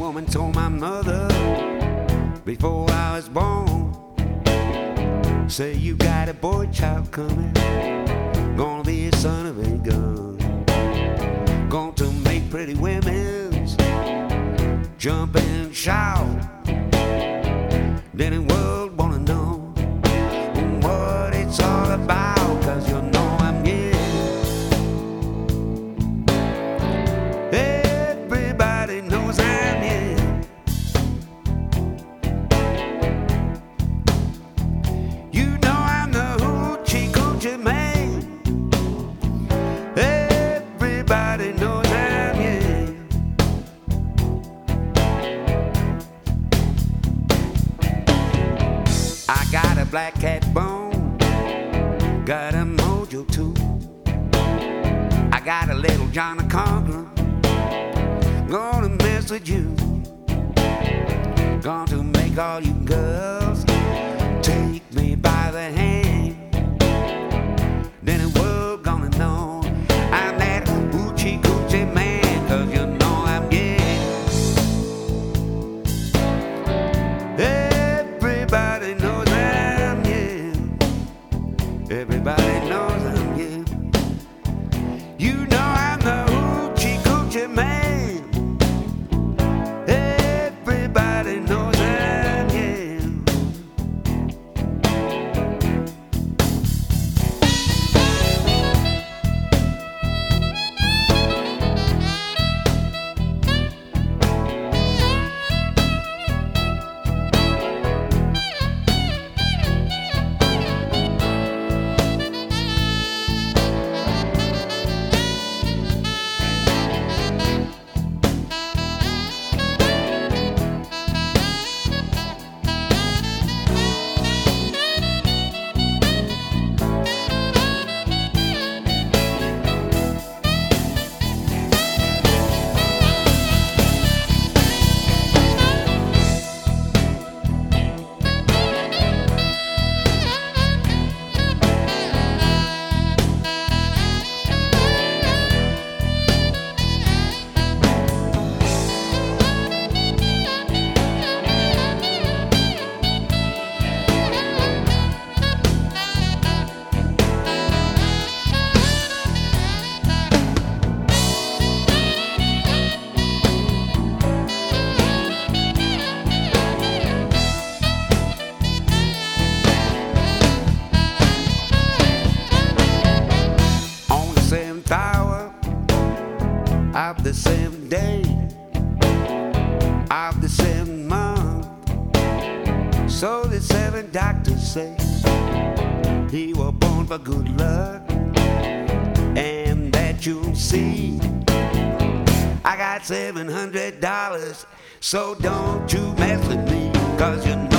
woman told my mother before I was born, say you got a boy child coming, gonna be a son of a gun, going to make pretty women's jump and shout. Then the world wanna know what it's all about, 'cause you know I'm here. Everybody knows I'm here. You know I'm the hoochie coochie man. Everybody knows I'm here. I got a black cat bone, got a mojo too. I got a little John the Conqueror, gonna mess with you. Going to make all you girls take me by the hand. Then the world gonna know I'm that hoochie coochie man, 'cause you know I'm gay. Everybody knows I'm gay. Everybody knows I'm gay. You know I'm the hoochie coochie man. Everybody knows I'm gay. Of the 7th day of the 7th month, so the 7 doctors say he was born for good luck, and that you'll see I got $700, so don't you mess with me, 'cause you know